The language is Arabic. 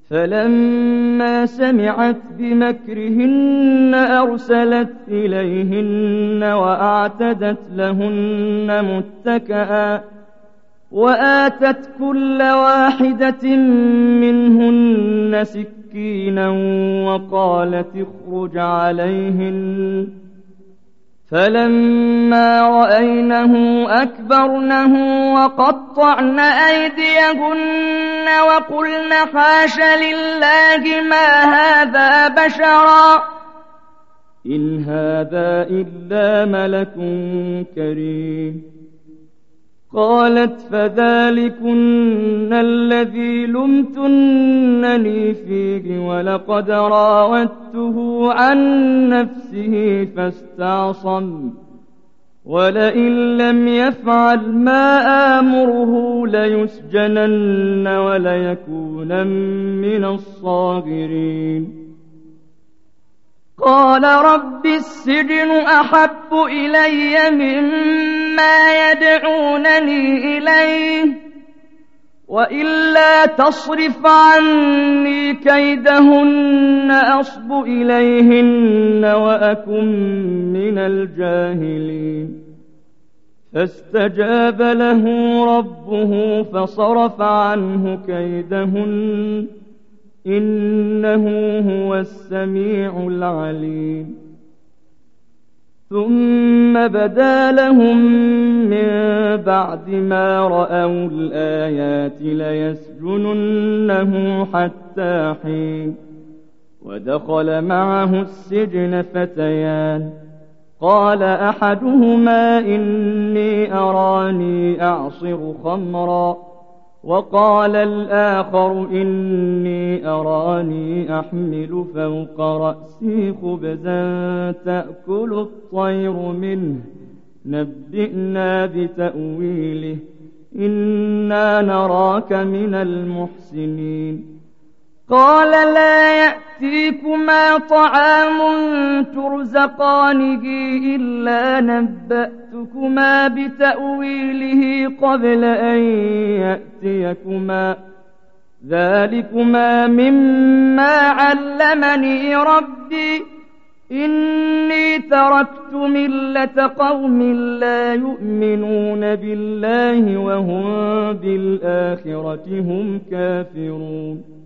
فلما سمعت بمكرهن أرسلت إليهن وأعتدت لهن متكئا وآتت كل واحدة منهن سكينا وقالت اخرج عليهن فلما رأينه أكبرنه وقطعن أيديهن وقلن حاش لله ما هذا بشرا إن هذا إلا ملك كريم قالت فذلكن الذي لمتنني فيه ولقد راودته عن نفسه فاستعصم ولئن لم يفعل ما آمره ليسجنن وليكونن من الصاغرين قال رب السجن أحب إلي مما يدعونني إليه وإلا تصرف عني كيدهن أصب إليهن وأكن من الجاهلين فاستجاب له ربه فصرف عنه كيدهن إنه هو السميع العليم ثم بدا لهم من بعد ما رأوا الآيات ليسجننه حتى حين ودخل معه السجن فتيان قال أحدهما إني أراني أعصر خمرا وقال الآخر إني أراني أحمل فوق رأسي خبزا تأكل الطير منه نبئنا بتأويله إنا نراك من المحسنين قال لا يأتيكما طعام ترزقانه إلا نبأتكما بتأويله قبل أن يأتيكما ذلكما مما علمني ربي إني تركت ملة قوم لا يؤمنون بالله وهم بالآخرة هم كافرون